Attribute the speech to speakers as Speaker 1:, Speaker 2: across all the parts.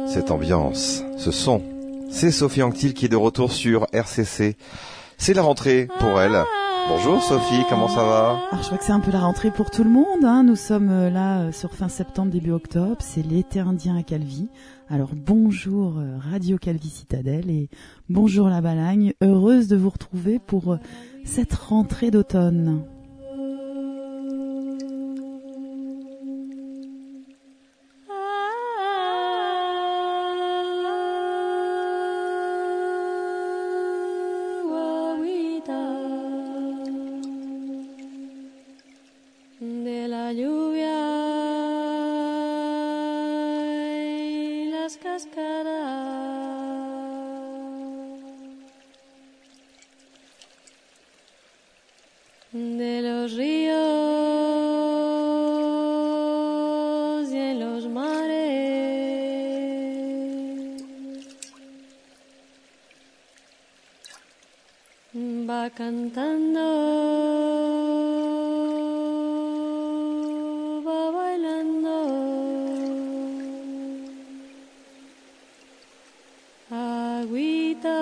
Speaker 1: Cette ambiance, ce son, c'est Sophie Anctil qui est de retour sur RCC. C'est la rentrée pour elle. Bonjour Sophie, comment ça va?
Speaker 2: Alors je crois que c'est un peu la rentrée pour tout le monde, hein. Nous sommes là sur fin septembre, début octobre. C'est l'été indien à Calvi. Alors bonjour Radio Calvi Citadelle et bonjour la Balagne. Heureuse de vous retrouver pour cette rentrée d'automne.
Speaker 3: De los ríos y en los mares va cantando, va bailando, agüita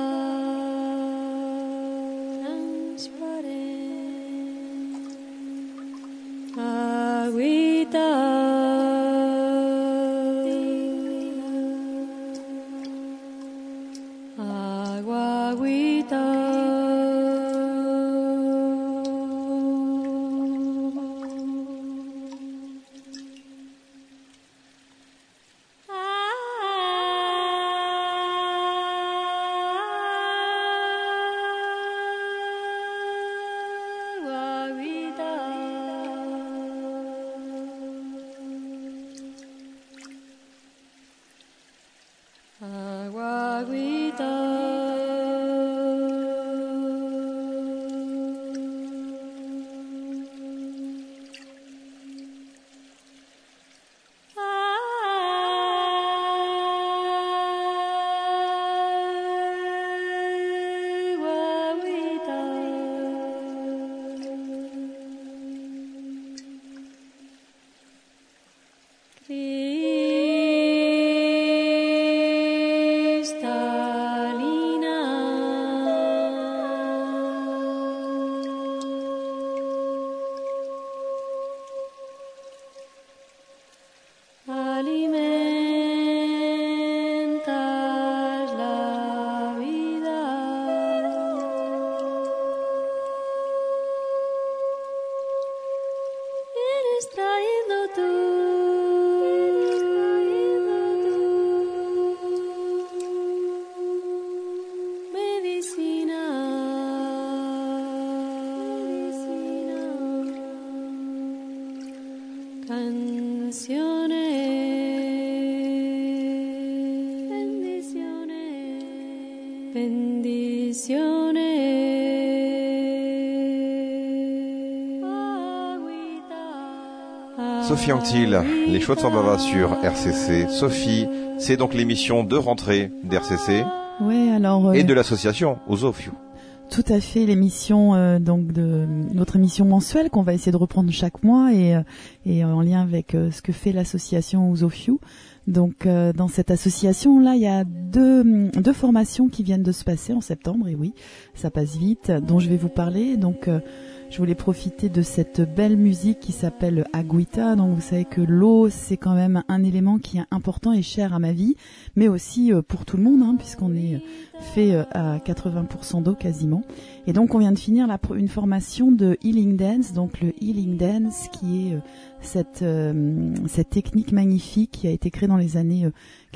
Speaker 1: Sophie Anctil, les chouettes sur Bava sur RCC. Sophie, c'est donc l'émission de rentrée d'RCC et de l'association Uzofyu.
Speaker 2: Tout à fait, l'émission donc de notre émission mensuelle qu'on va essayer de reprendre chaque mois et en lien avec ce que fait l'association Uzofyu. Donc dans cette association là, il y a deux formations qui viennent de se passer en septembre et oui, ça passe vite, dont je vais vous parler. Donc je voulais profiter de cette belle musique qui s'appelle Agüita. Donc vous savez que l'eau, c'est quand même un élément qui est important et cher à ma vie, mais aussi pour tout le monde, hein, puisqu'on est fait à 80% d'eau quasiment. Et donc on vient de finir une formation de Healing Dance, donc le Healing Dance qui est cette technique magnifique qui a été créée dans les années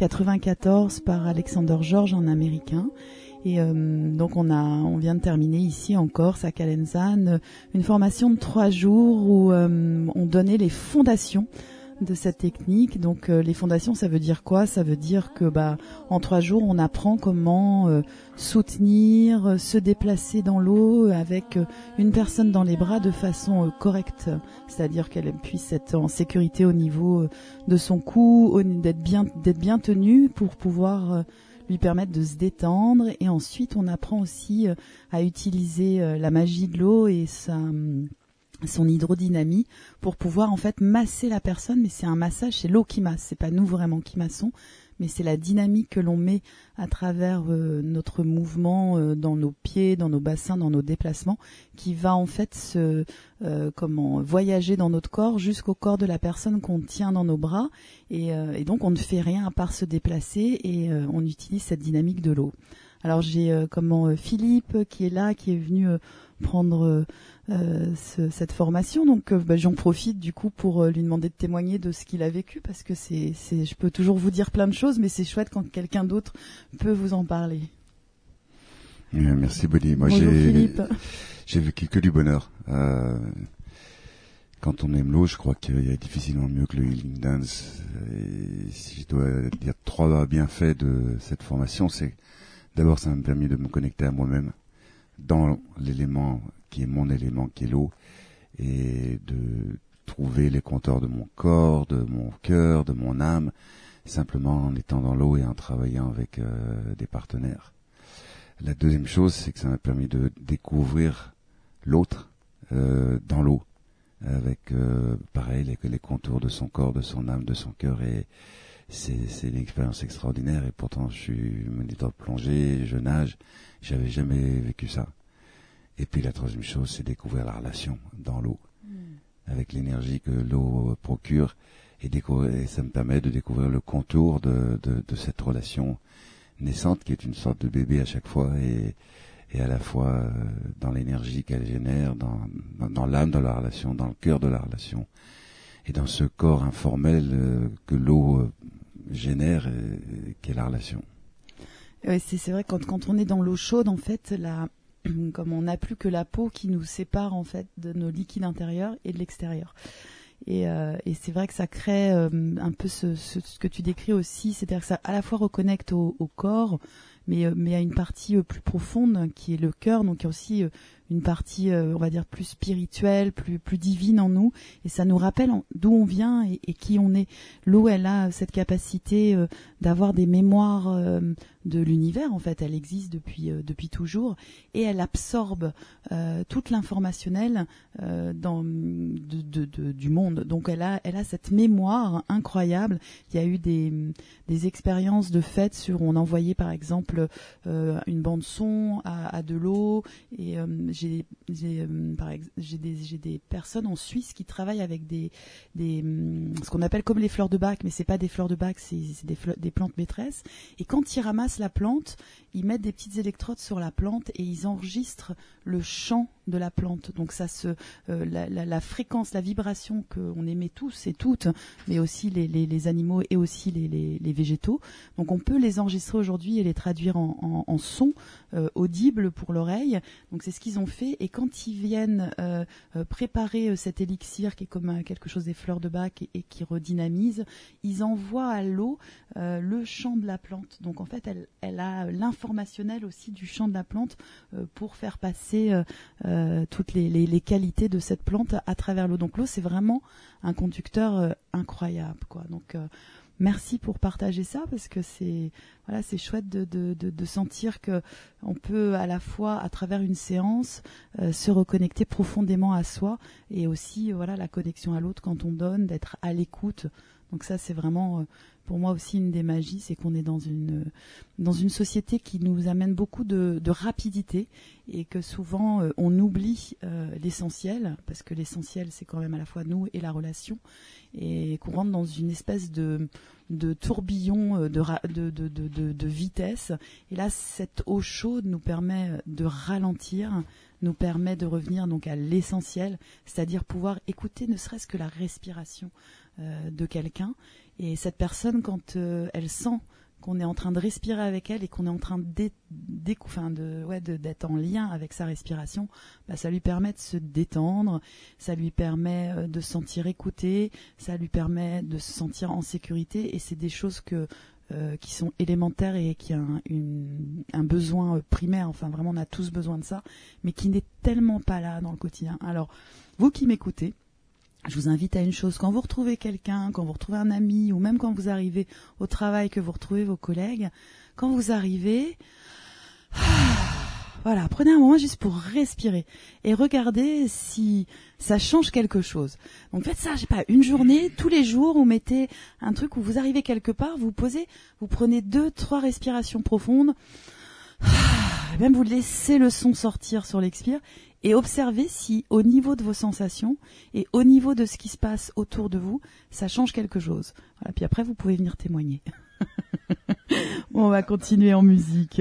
Speaker 2: 94 par Alexander George, un Américain. Et donc on vient de terminer ici en Corse, à Calenzane, une formation de 3 jours où on donnait les fondations de cette technique. Donc les fondations, ça veut dire quoi? Ça veut dire que en 3 jours, on apprend comment soutenir, se déplacer dans l'eau avec une personne dans les bras de façon correcte, c'est-à-dire qu'elle puisse être en sécurité au niveau de son cou, d'être bien tenue pour pouvoir lui permettre de se détendre. Et ensuite on apprend aussi à utiliser la magie de l'eau et son hydrodynamie pour pouvoir en fait masser la personne, mais c'est un massage, c'est l'eau qui masse, c'est pas nous vraiment qui massons, mais c'est la dynamique que l'on met à travers notre mouvement dans nos pieds, dans nos bassins, dans nos déplacements, qui va en fait voyager dans notre corps jusqu'au corps de la personne qu'on tient dans nos bras, et donc on ne fait rien à part se déplacer, et on utilise cette dynamique de l'eau. Alors j'ai Philippe qui est là, qui est venu prendre cette formation, donc j'en profite du coup pour lui demander de témoigner de ce qu'il a vécu, parce que je peux toujours vous dire plein de choses, mais c'est chouette quand quelqu'un d'autre peut vous en parler.
Speaker 4: Merci Bonnie. Moi
Speaker 2: Bonjour Philippe.
Speaker 4: J'ai vécu que du bonheur. Quand on aime l'eau, je crois qu'il y a difficilement mieux que le healing dance. Et si je dois dire 3 bienfaits de cette formation, c'est d'abord ça m'a permis de me connecter à moi-même dans l'élément qui est mon élément, qui est l'eau, et de trouver les compteurs de mon corps, de mon cœur, de mon âme, simplement en étant dans l'eau et en travaillant avec des partenaires. La deuxième chose, c'est que ça m'a permis de découvrir l'autre dans l'eau, avec pareil les contours de son corps, de son âme, de son cœur, et c'est une expérience extraordinaire. Et pourtant je suis moniteur de plongée, je nage, j'avais jamais vécu ça. Et puis la troisième chose, c'est découvrir la relation dans l'eau, avec l'énergie que l'eau procure, et ça me permet de découvrir le contour de cette relation naissante, qui est une sorte de bébé à chaque fois, et à la fois dans l'énergie qu'elle génère, dans l'âme de la relation, dans le cœur de la relation, et dans ce corps informel que l'eau génère, qu'est la relation.
Speaker 2: Ouais, c'est vrai, quand on est dans l'eau chaude, en fait, comme on n'a plus que la peau qui nous sépare en fait de nos liquides intérieurs et de l'extérieur. Et c'est vrai que ça crée un peu ce que tu décris aussi, c'est-à-dire que ça à la fois reconnecte au corps, mais à une partie plus profonde qui est le cœur, donc il y a aussi une partie, on va dire, plus spirituelle, plus divine en nous, et ça nous rappelle d'où on vient et qui on est. L'eau, elle a cette capacité d'avoir des mémoires de l'univers, en fait, elle existe depuis toujours, et elle absorbe toute l'informationnel du monde. Donc elle a cette mémoire incroyable. Il y a eu des expériences de fêtes on envoyait par exemple une bande son à de l'eau, et j'ai des personnes en Suisse qui travaillent avec ce qu'on appelle comme les fleurs de bac, mais c'est pas des fleurs de bac, c'est des plantes maîtresses. Et quand ils ramassent la plante, ils mettent des petites électrodes sur la plante et ils enregistrent le chant de la plante. Donc ça la fréquence, la vibration qu'on émet tous et toutes, mais aussi les animaux et aussi les végétaux. Donc on peut les enregistrer aujourd'hui et les traduire en son audible pour l'oreille. Donc c'est ce qu'ils ont fait. Et quand ils viennent préparer cet élixir qui est comme quelque chose des fleurs de bac et qui redynamise, ils envoient à l'eau le chant de la plante. Donc en fait elle a l'informationnel aussi du chant de la plante pour faire passer toutes les qualités de cette plante à travers l'eau. Donc l'eau, c'est vraiment un conducteur incroyable, quoi. Donc merci pour partager ça, parce que c'est chouette de sentir que on peut à la fois à travers une séance se reconnecter profondément à soi, et aussi la connexion à l'autre quand on donne, d'être à l'écoute. Donc ça, c'est vraiment pour moi aussi une des magies, c'est qu'on est dans une société qui nous amène beaucoup de rapidité, et que souvent on oublie l'essentiel, parce que l'essentiel c'est quand même à la fois nous et la relation, et qu'on rentre dans une espèce de tourbillon de vitesse. Et là, cette eau chaude nous permet de ralentir, nous permet de revenir donc à l'essentiel, c'est-à-dire pouvoir écouter ne serait-ce que la respiration de quelqu'un. Et cette personne, quand elle sent qu'on est en train de respirer avec elle et qu'on est en train d'être en lien avec sa respiration, ça lui permet de se détendre, ça lui permet de se sentir écouté, ça lui permet de se sentir en sécurité. Et c'est des choses qui sont élémentaires et qui a un besoin primaire. Enfin, vraiment, on a tous besoin de ça, mais qui n'est tellement pas là dans le quotidien. Alors, vous qui m'écoutez, je vous invite à une chose: quand vous retrouvez quelqu'un, quand vous retrouvez un ami, ou même quand vous arrivez au travail, que vous retrouvez vos collègues, quand vous arrivez, Voilà, prenez un moment juste pour respirer et regardez si ça change quelque chose. Donc faites ça, je sais pas, une journée, tous les jours, vous mettez un truc où vous arrivez quelque part, vous posez, vous prenez 2-3 respirations profondes, même vous laissez le son sortir sur l'expire et observez si au niveau de vos sensations et au niveau de ce qui se passe autour de vous, ça change quelque chose. Voilà, puis après vous pouvez venir témoigner. Bon, on va continuer en musique.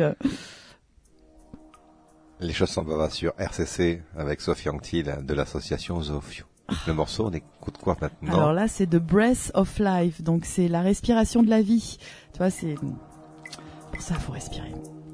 Speaker 1: Les choses sont bavas sur RCC avec Sophie Anctil de l'association Zofio. Le morceau, on écoute quoi maintenant?
Speaker 2: Alors là, c'est The Breath of Life, donc c'est la respiration de la vie. Tu vois, c'est pour ça, il faut respirer.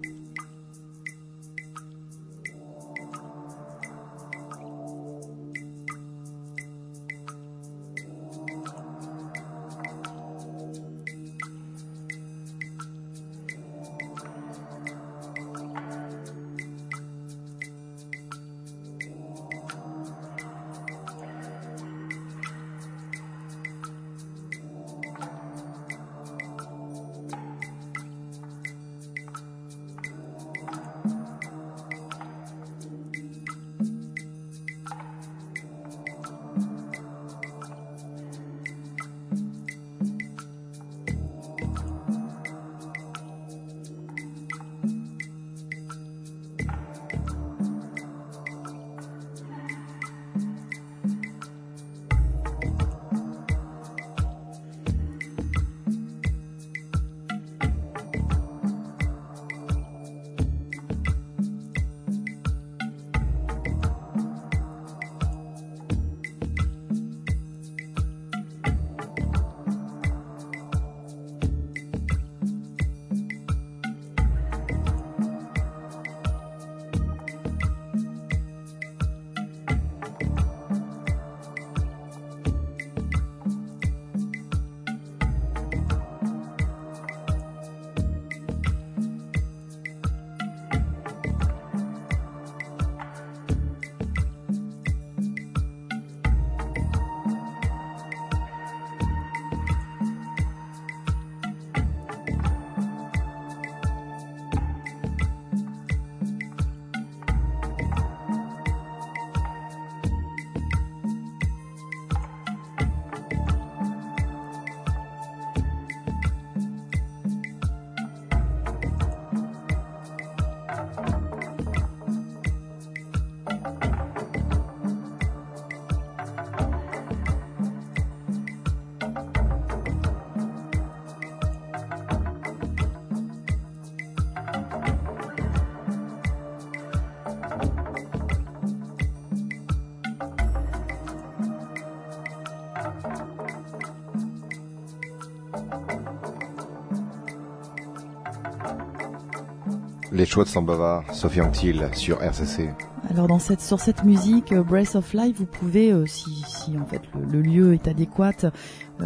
Speaker 1: Les choix de Sambava, Sophie Anctil sur RCC.
Speaker 2: Alors sur cette musique Breath of Life, vous pouvez, si en fait le lieu est adéquat, ou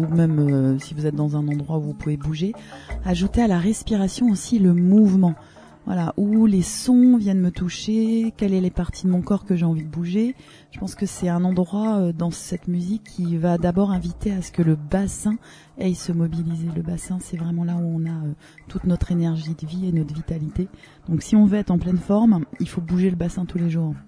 Speaker 2: même si vous êtes dans un endroit où vous pouvez bouger, ajouter à la respiration aussi le mouvement. Voilà, où les sons viennent me toucher, quelles sont les parties de mon corps que j'ai envie de bouger. Je pense que c'est un endroit dans cette musique qui va d'abord inviter à ce que le bassin aille se mobiliser. Le bassin, c'est vraiment là où on a toute notre énergie de vie et notre vitalité. Donc si on veut être en pleine forme, il faut bouger le bassin tous les jours.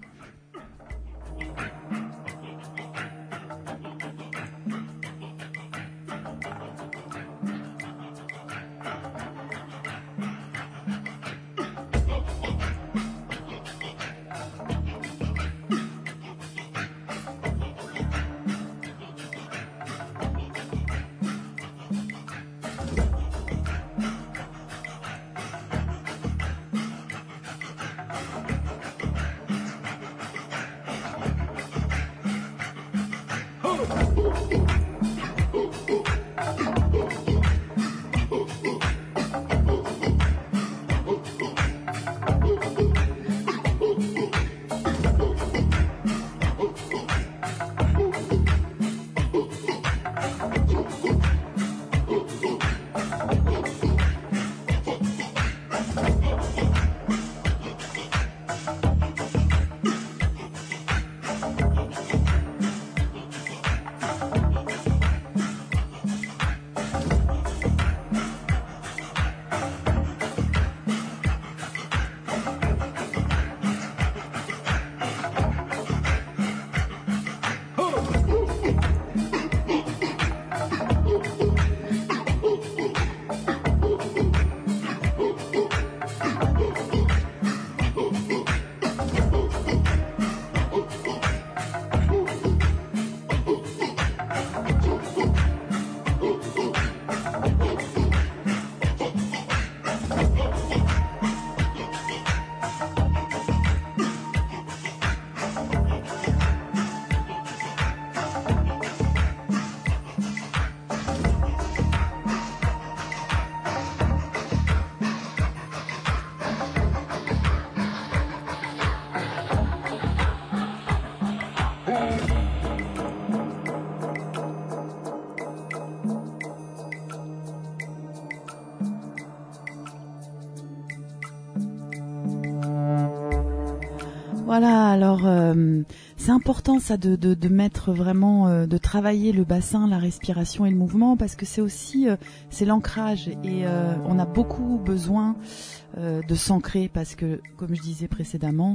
Speaker 2: Voilà, alors c'est important ça de mettre vraiment, de travailler le bassin, la respiration et le mouvement, parce que c'est aussi c'est l'ancrage et on a beaucoup besoin de s'ancrer, parce que comme je disais précédemment,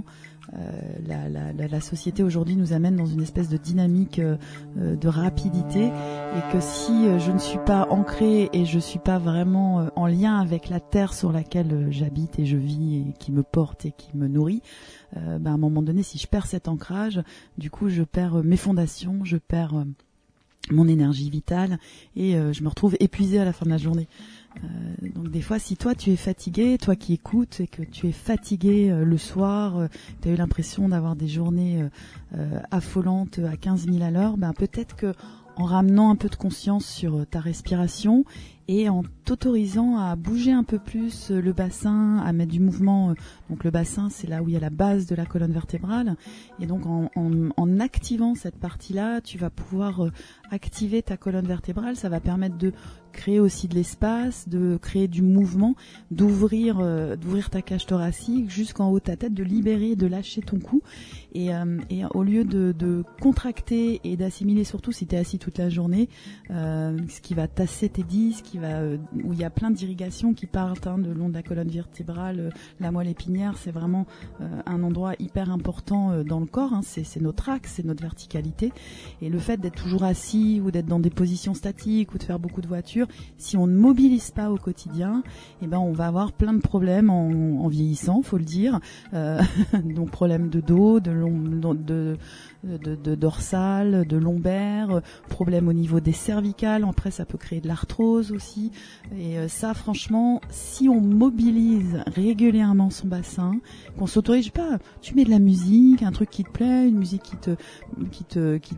Speaker 2: la société aujourd'hui nous amène dans une espèce de dynamique de rapidité, et que si je ne suis pas ancrée et je suis pas vraiment en lien avec la terre sur laquelle j'habite et je vis et qui me porte et qui me nourrit, à un moment donné, si je perds cet ancrage, du coup je perds mes fondations, je perds mon énergie vitale et je me retrouve épuisée à la fin de la journée. Donc des fois, si toi tu es fatigué, toi qui écoutes, et que tu es fatigué le soir, tu as eu l'impression d'avoir des journées affolantes à 15 000 à l'heure, peut-être que en ramenant un peu de conscience sur ta respiration et en t'autorisant à bouger un peu plus le bassin, à mettre du mouvement. Donc le bassin, c'est là où il y a la base de la colonne vertébrale. Et donc en activant cette partie-là, tu vas pouvoir activer ta colonne vertébrale. Ça va permettre de créer aussi de l'espace, de créer du mouvement, d'ouvrir ta cage thoracique jusqu'en haut de ta tête, de libérer, de lâcher ton cou. Et au lieu de contracter et d'assimiler, surtout si tu es assis toute la journée, ce qui va tasser tes disques, où il y a plein d'irrigations qui partent le long de la colonne vertébrale, la moelle épinière, c'est vraiment un endroit hyper important dans le corps, c'est notre axe, c'est notre verticalité. Et le fait d'être toujours assis ou d'être dans des positions statiques ou de faire beaucoup de voitures, si on ne mobilise pas au quotidien, on va avoir plein de problèmes en vieillissant, faut le dire. Donc problèmes de dos, de dorsale, de lombaire, problèmes au niveau des cervicales. Après, ça peut créer de l'arthrose aussi. Et ça, franchement, si on mobilise régulièrement son bassin, qu'on s'autorise pas, tu mets de la musique, un truc qui te plaît, une musique qui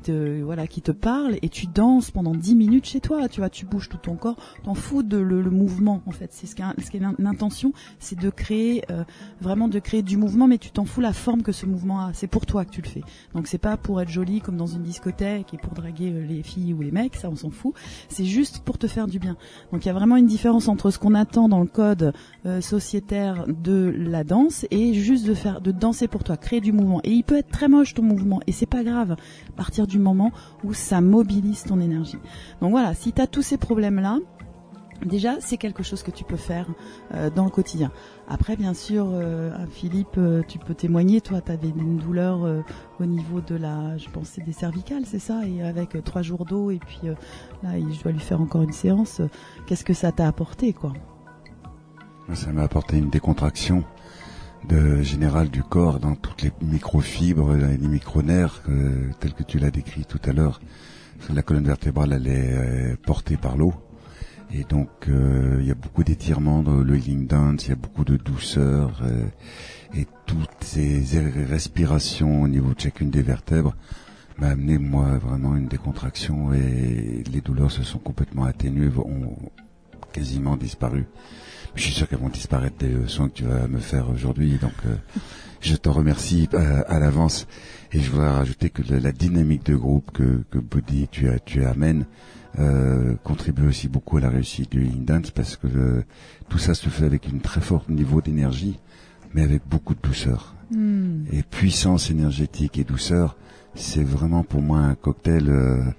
Speaker 2: te parle, et tu danses pendant 10 minutes chez toi. Tu vois, tu bouges tout ton corps, t'en fous de le mouvement. En fait, c'est ce qui est l'intention, c'est de créer vraiment de créer du mouvement, mais tu t'en fous la forme que ce mouvement a. C'est pour toi que tu le fais. Donc c'est pas pour être joli comme dans une discothèque et pour draguer les filles ou les mecs, ça on s'en fout. C'est juste pour te faire du bien. Donc il y a vraiment une différence entre ce qu'on attend dans le code sociétaire de la danse et juste de danser pour toi, créer du mouvement. Et il peut être très moche ton mouvement et c'est pas grave à partir du moment où ça mobilise ton énergie. Donc voilà, si tu as tous ces problèmes-là, déjà, c'est quelque chose que tu peux faire dans le quotidien. Après, bien sûr, Philippe, tu peux témoigner. Toi, tu avais une douleur au niveau de je pense, c'est des cervicales, c'est ça. Et avec 3 jours d'eau, et puis là, je dois lui faire encore une séance. Qu'est-ce que ça t'a apporté, quoi ?
Speaker 4: Ça m'a apporté une décontraction générale du corps dans toutes les microfibres, les micronerfs, tels que tu l'as décrit tout à l'heure. La colonne vertébrale, elle est portée par l'eau. Et donc il y a beaucoup d'étirements dans le healing dance, il y a beaucoup de douceur et toutes ces respirations au niveau de chacune des vertèbres m'a amené moi vraiment une décontraction, et les douleurs se sont complètement atténuées, ont quasiment disparu. Je suis sûr qu'elles vont disparaître des soins que tu vas me faire aujourd'hui, donc je te remercie à l'avance. Et je voudrais rajouter que la dynamique de groupe que Body tu amènes contribue aussi beaucoup à la réussite du healing dance, parce que tout ça se fait avec une très forte niveau d'énergie, mais avec beaucoup de douceur. Et puissance énergétique et douceur, c'est vraiment pour moi un cocktail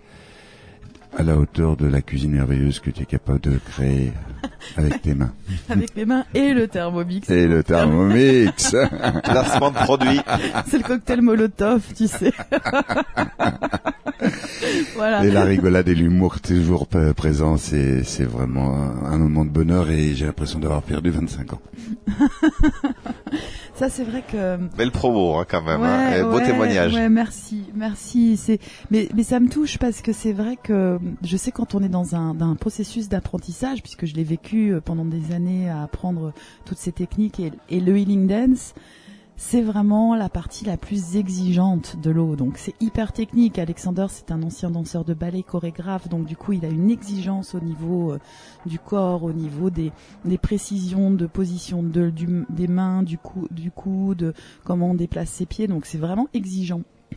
Speaker 4: à la hauteur de la cuisine merveilleuse que tu es capable de créer avec tes mains.
Speaker 2: Avec les mains et le Thermomix.
Speaker 4: Et le Thermomix.
Speaker 1: Placement de produit.
Speaker 2: C'est le cocktail Molotov, tu sais. Voilà.
Speaker 4: Et la rigolade et l'humour toujours présent, c'est vraiment un moment de bonheur, et j'ai l'impression d'avoir perdu 25 ans.
Speaker 2: Ça, c'est vrai que...
Speaker 1: Belle promo, quand même, beau témoignage.
Speaker 2: Ouais, merci. Mais ça me touche, parce que c'est vrai que je sais, quand on est dans un processus d'apprentissage, puisque je l'ai vécu pendant des années à apprendre toutes ces techniques, et le healing dance, c'est vraiment la partie la plus exigeante de l'eau. Donc c'est hyper technique. Alexander, c'est un ancien danseur de ballet, chorégraphe, donc du coup il a une exigence au niveau du corps, au niveau des précisions de position des mains, du cou, de comment on déplace ses pieds. Donc c'est vraiment exigeant.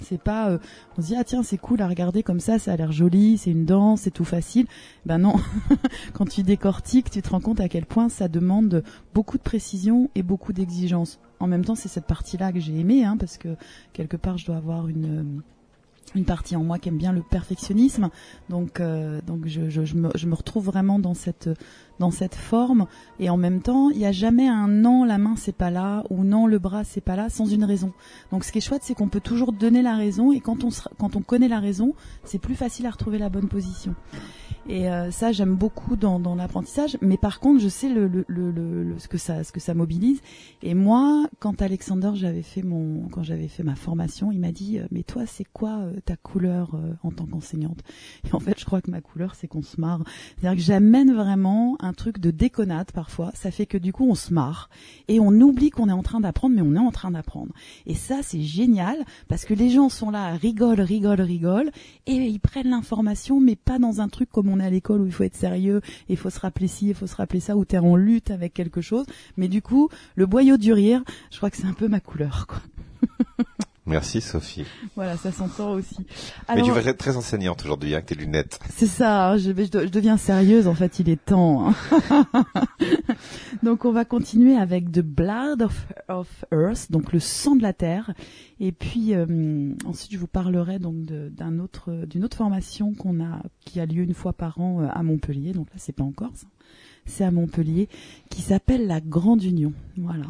Speaker 2: C'est pas, on se dit, ah tiens, c'est cool à regarder comme ça a l'air joli, c'est une danse, c'est tout facile. Ben non, quand tu décortiques, tu te rends compte à quel point ça demande beaucoup de précision et beaucoup d'exigence. En même temps, c'est cette partie-là que j'ai aimée, hein, parce que quelque part, je dois avoir une partie en moi qui aime bien le perfectionnisme, donc je me retrouve vraiment dans cette forme, et en même temps il n'y a jamais un non, la main c'est pas là, ou non, le bras c'est pas là, sans une raison. Donc ce qui est chouette, c'est qu'on peut toujours donner la raison, et quand on connaît la raison, c'est plus facile à retrouver la bonne position. Et ça, j'aime beaucoup dans l'apprentissage. Mais par contre, je sais ce que ça mobilise. Et moi, quand Alexander, quand j'avais fait ma formation, il m'a dit mais toi, c'est quoi ta couleur en tant qu'enseignante? Et en fait, je crois que ma couleur, c'est qu'on se marre. C'est-à-dire que j'amène vraiment un truc de déconnade parfois. Ça fait que du coup, on se marre et on oublie qu'on est en train d'apprendre, mais on est en train d'apprendre. Et ça, c'est génial parce que les gens sont là, rigolent, et ils prennent l'information, mais pas dans un truc comme on est à l'école où il faut être sérieux, et il faut se rappeler ci, il faut se rappeler ça, où t'es en lutte avec quelque chose. Mais du coup, le boyau du rire, je crois que c'est un peu ma couleur, quoi.
Speaker 1: Merci Sophie.
Speaker 2: Voilà, ça s'entend aussi.
Speaker 1: Alors, mais tu vas être très enseignante aujourd'hui, avec tes lunettes.
Speaker 2: C'est ça, hein, je deviens sérieuse, en fait, il est temps. Hein. Donc on va continuer avec The Blood of Earth, donc le sang de la terre. Et puis ensuite je vous parlerai donc d'une autre formation qui a lieu une fois par an à Montpellier. Donc là c'est pas en Corse, c'est à Montpellier, qui s'appelle la Grande Union. Voilà.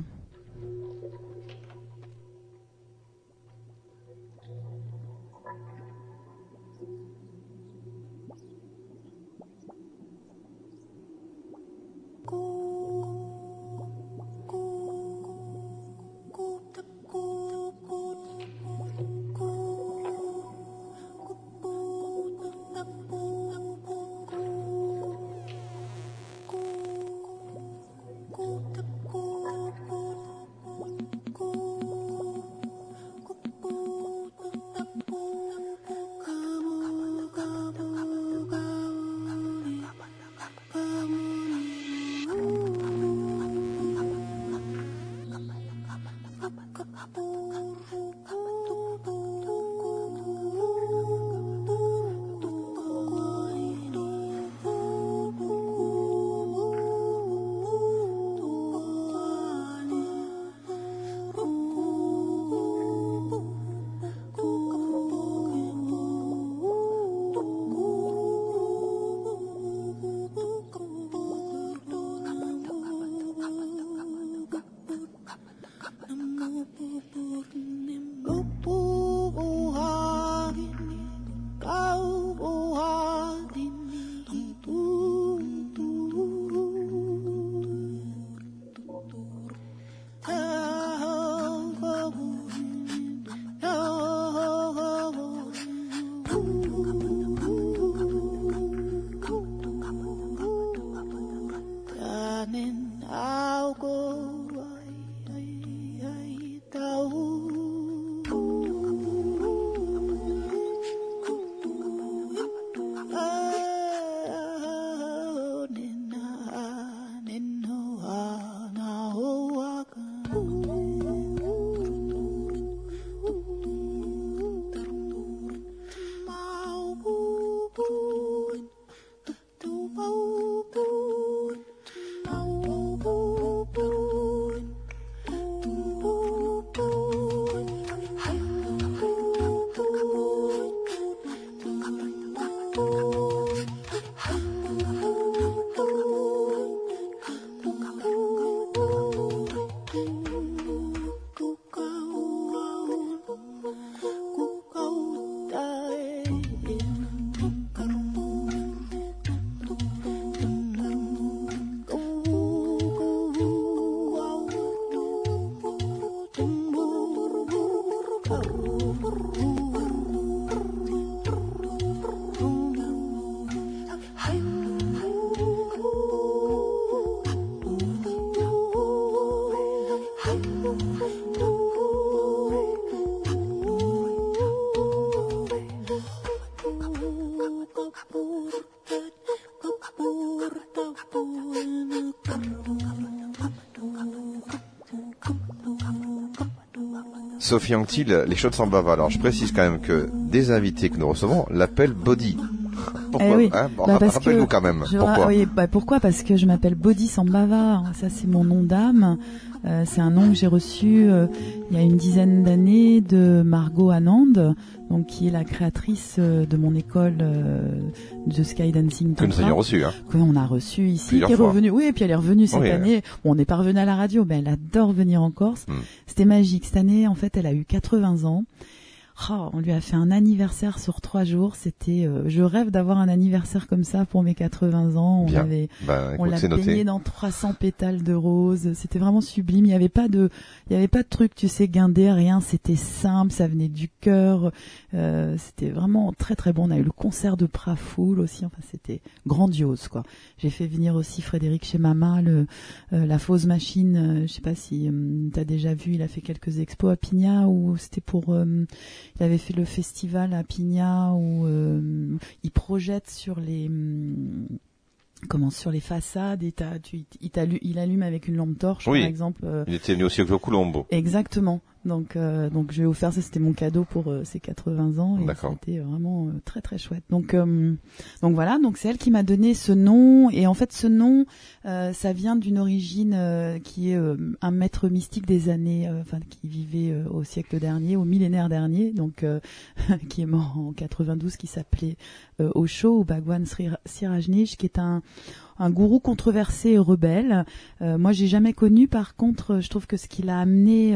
Speaker 1: Sophie Anctil, les Chaudes sans bava. Alors je précise quand même que des invités que nous recevons l'appellent Body. Pourquoi
Speaker 2: oui.
Speaker 1: Rappelle-nous quand même. Pourquoi
Speaker 2: pourquoi? Parce que je m'appelle Body Sambhava. Ça, c'est mon nom d'âme. C'est un nom que j'ai reçu il y a une dizaine d'années de Margot Anand, donc qui est la créatrice de mon école de Skydancing.
Speaker 1: Que nous avions reçu, hein.
Speaker 2: Qu'on a reçu ici, qui est revenue. Oui, et puis elle est revenue cette année. Bon, on n'est pas revenu à la radio, mais elle adore venir en Corse. C'était magique. Cette année, en fait, elle a eu 80 ans. On lui a fait un anniversaire sur 3 jours. C'était, je rêve d'avoir un anniversaire comme ça pour mes 80 ans. On l'a baigné dans 300 pétales de rose. C'était vraiment sublime. Il y avait pas de truc, tu sais, guindé, rien. C'était simple, ça venait du cœur. C'était vraiment très très bon. On a eu le concert de Prafoul aussi. Enfin, c'était grandiose, quoi. J'ai fait venir aussi Frédéric chez Mama, la fausse machine. Je sais pas si t'as déjà vu. Il a fait quelques expos à Pigna où c'était pour il avait fait le festival à Pigna où il projette sur les sur les façades et il allume avec une lampe torche, par exemple.
Speaker 1: Il était venu aussi avec le Colombo.
Speaker 2: Exactement. Donc je lui ai offert ça, c'était mon cadeau pour ses 80 ans et c'était vraiment très très chouette. Donc voilà, donc c'est elle qui m'a donné ce nom et en fait ce nom ça vient d'une origine qui est un maître mystique des années qui vivait au siècle dernier, au millénaire dernier, donc qui est mort en 92, qui s'appelait Osho ou Bhagwan Sri Rajneesh, qui est un gourou controversé et rebelle. Moi, j'ai jamais connu. Par contre, je trouve que ce qu'il a amené,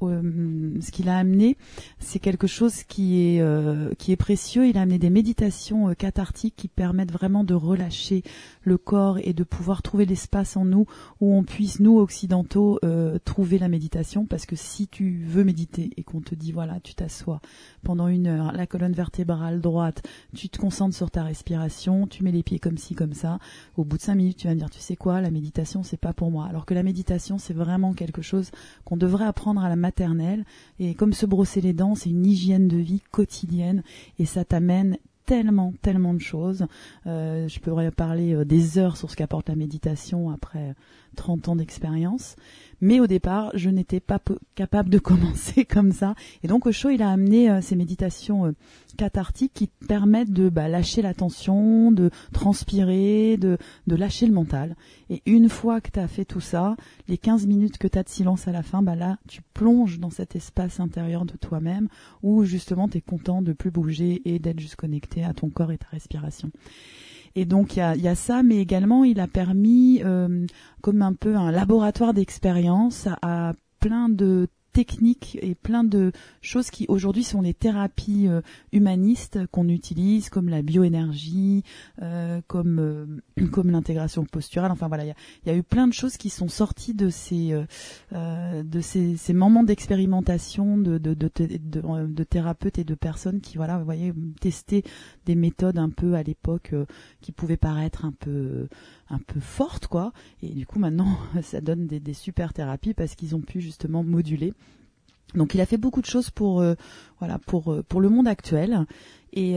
Speaker 2: c'est quelque chose qui est précieux. Il a amené des méditations cathartiques qui permettent vraiment de relâcher le corps et de pouvoir trouver l'espace en nous où on puisse, nous occidentaux, trouver la méditation. Parce que si tu veux méditer et qu'on te dit voilà, tu t'assois pendant 1 heure, la colonne vertébrale droite, tu te concentres sur ta respiration, tu mets les pieds comme ci, comme ça. Au bout de 5 minutes, tu vas me dire, tu sais quoi, la méditation, c'est pas pour moi. Alors que la méditation, c'est vraiment quelque chose qu'on devrait apprendre à la maternelle. Et comme se brosser les dents, c'est une hygiène de vie quotidienne et ça t'amène tellement de choses. Je pourrais parler des heures sur ce qu'apporte la méditation après 30 ans d'expérience. Mais au départ, je n'étais pas capable de commencer comme ça. Et donc, Osho, il a amené ces méditations cathartiques qui permettent de lâcher la tension, de transpirer, de lâcher le mental. Et une fois que tu as fait tout ça, les 15 minutes que tu as de silence à la fin, là, tu plonges dans cet espace intérieur de toi-même où justement tu es content de plus bouger et d'être juste connecté à ton corps et ta respiration. Et donc il y a ça, mais également il a permis comme un peu un laboratoire d'expérience à plein de techniques et plein de choses qui aujourd'hui sont les thérapies humanistes qu'on utilise, comme la bioénergie, comme l'intégration posturale. Enfin voilà, il y a eu plein de choses qui sont sorties de ces moments d'expérimentation de thérapeutes et de personnes qui vous voyez, testaient des méthodes un peu à l'époque qui pouvaient paraître un peu fortes, quoi. Et du coup maintenant ça donne des super thérapies parce qu'ils ont pu justement moduler. Donc il a fait beaucoup de choses pour le monde actuel. Et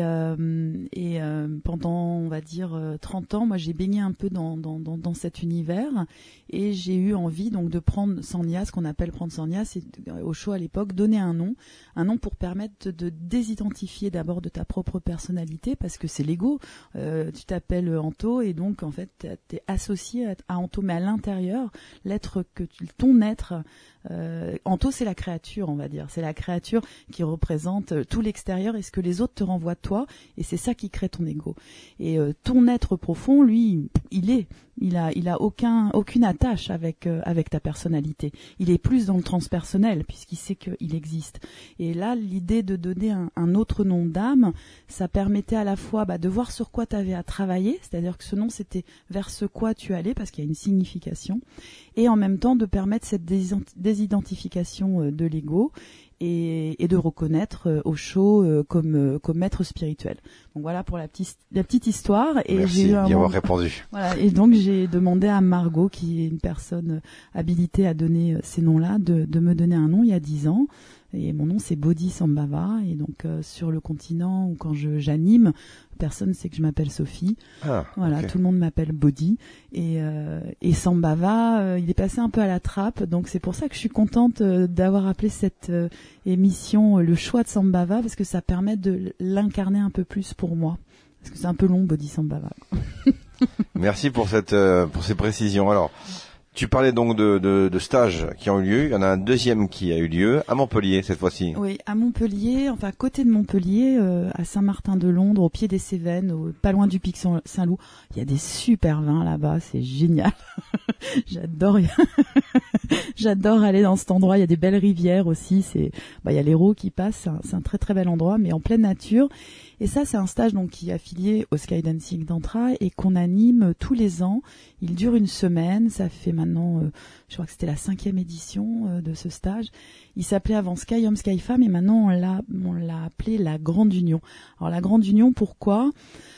Speaker 2: pendant, on va dire, 30 ans, moi j'ai baigné un peu dans cet univers et j'ai eu envie donc de prendre Sanya, ce qu'on appelle prendre Sanya, c'est Osho à l'époque, donner un nom pour permettre de désidentifier d'abord de ta propre personnalité, parce que c'est l'ego. Tu t'appelles Anto et donc en fait t'es associé à Anto, mais à l'intérieur, ton être. Anto, c'est la créature, on va dire, c'est la créature qui représente tout l'extérieur et ce que les autres te renvoient de toi, et c'est ça qui crée ton ego. Et ton être profond, lui, il a aucune attache avec ta personnalité. Il est plus dans le transpersonnel puisqu'il sait qu'il existe. Et là, l'idée de donner un autre nom d'âme, ça permettait à la fois de voir sur quoi tu avais à travailler, c'est-à-dire que ce nom c'était vers ce quoi tu allais parce qu'il y a une signification, et en même temps de permettre cette désidentification de l'ego. Et de reconnaître Osho comme maître spirituel. Donc voilà pour la petite histoire. Et
Speaker 1: merci d'y avoir répondu.
Speaker 2: Voilà, et donc j'ai demandé à Margot, qui est une personne habilitée à donner ces noms-là, de me donner un nom il y a 10 ans. Et mon nom c'est Bodhisambhava, et donc sur le continent ou quand j'anime, personne ne sait que je m'appelle Sophie. Voilà, okay. Tout le monde m'appelle Bodhi, et Sambhava, il est passé un peu à la trappe, donc c'est pour ça que je suis contente d'avoir appelé cette émission le choix de Sambhava, parce que ça permet de l'incarner un peu plus pour moi, parce que c'est un peu long Bodhisambhava.
Speaker 1: Merci pour ces précisions. Alors, tu parlais donc de stages qui ont eu lieu. Il y en a un deuxième qui a eu lieu à Montpellier cette fois-ci.
Speaker 2: Oui, à Montpellier, enfin à côté de Montpellier, à Saint-Martin-de-Londres, au pied des Cévennes, pas loin du Pic Saint-Loup. Il y a des super vins là-bas, c'est génial. J'adore aller dans cet endroit. Il y a des belles rivières aussi. Il y a l'Hérault qui passe. C'est un très très bel endroit, mais en pleine nature. Et ça, c'est un stage donc qui est affilié au Skydancing d'Antra et qu'on anime tous les ans. Il dure une semaine. Ça fait maintenant, je crois que c'était la 5e édition de ce stage. Il s'appelait avant Sky Homme Sky Femme et maintenant on l'a appelé la Grande Union. Alors la Grande Union, pourquoi ?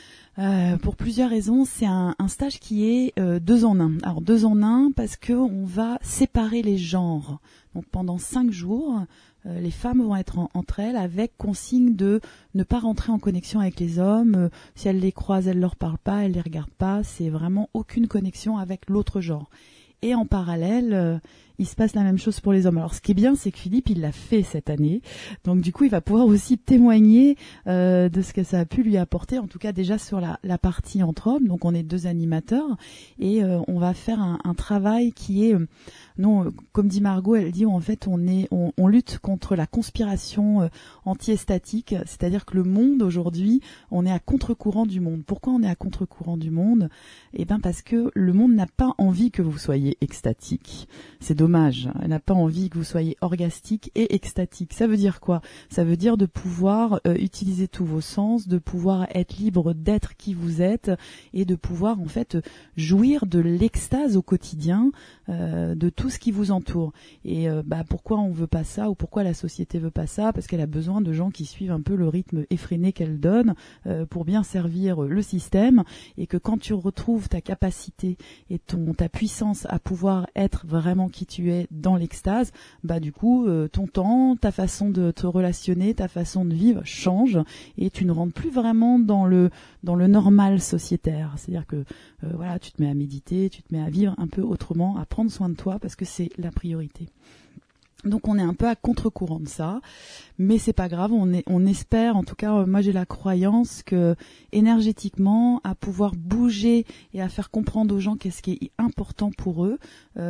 Speaker 2: Pour plusieurs raisons. C'est un stage qui est 2 en 1. Alors 2 en 1 parce que on va séparer les genres. Donc pendant 5 jours, les femmes vont être entre elles avec consigne de ne pas rentrer en connexion avec les hommes. Si elles les croisent, elles leur parlent pas, elles les regardent pas. C'est vraiment aucune connexion avec l'autre genre. Et en parallèle, il se passe la même chose pour les hommes. Alors ce qui est bien, c'est que Philippe, il l'a fait cette année. Donc du coup, il va pouvoir aussi témoigner de ce que ça a pu lui apporter, en tout cas déjà sur la partie entre hommes. Donc on est 2 animateurs et on va faire un travail qui est... Non, comme dit Margot, elle dit en fait on lutte contre la conspiration anti-étatique, c'est-à-dire que le monde aujourd'hui, on est à contre-courant du monde. Pourquoi on est à contre-courant du monde ? Eh bien parce que le monde n'a pas envie que vous soyez extatique. C'est dommage, elle n'a pas envie que vous soyez orgastique et extatique. Ça veut dire quoi ? Ça veut dire de pouvoir utiliser tous vos sens, de pouvoir être libre d'être qui vous êtes et de pouvoir en fait jouir de l'extase au quotidien, de tout ce qui vous entoure. Et pourquoi on veut pas ça ou pourquoi la société veut pas ça ? Parce qu'elle a besoin de gens qui suivent un peu le rythme effréné qu'elle donne pour bien servir le système, et que quand tu retrouves ta capacité et ta puissance à pouvoir être vraiment qui tu es dans l'extase, du coup ton temps, ta façon de te relationner, ta façon de vivre change et tu ne rentres plus vraiment dans le normal sociétaire. C'est-à-dire que tu te mets à méditer, tu te mets à vivre un peu autrement, à prendre soin de toi parce que c'est la priorité. Donc on est un peu à contre-courant de ça, mais c'est pas grave, on espère, en tout cas moi j'ai la croyance que énergétiquement, à pouvoir bouger et à faire comprendre aux gens qu'est-ce qui est important pour eux,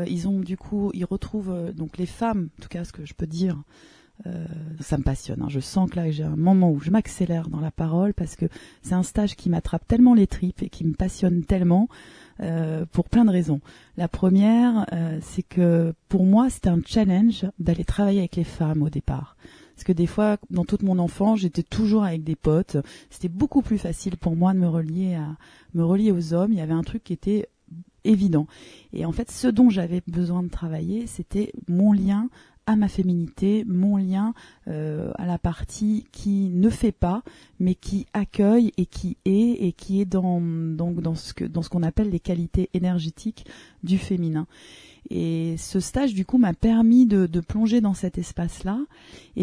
Speaker 2: ils retrouvent donc les femmes, en tout cas ce que je peux dire, ça me passionne, Je sens que là j'ai un moment où je m'accélère dans la parole parce que c'est un stage qui m'attrape tellement les tripes et qui me passionne tellement. Pour plein de raisons. La première, c'est que pour moi, c'était un challenge d'aller travailler avec les femmes au départ. Parce que des fois, dans toute mon enfance, j'étais toujours avec des potes. C'était beaucoup plus facile pour moi de me relier aux hommes. Il y avait un truc qui était évident. Et en fait, ce dont j'avais besoin de travailler, c'était mon lien à ma féminité, mon lien à la partie qui ne fait pas, mais qui accueille et qui est dans ce qu'on appelle les qualités énergétiques du féminin. Et ce stage du coup m'a permis de plonger dans cet espace-là, et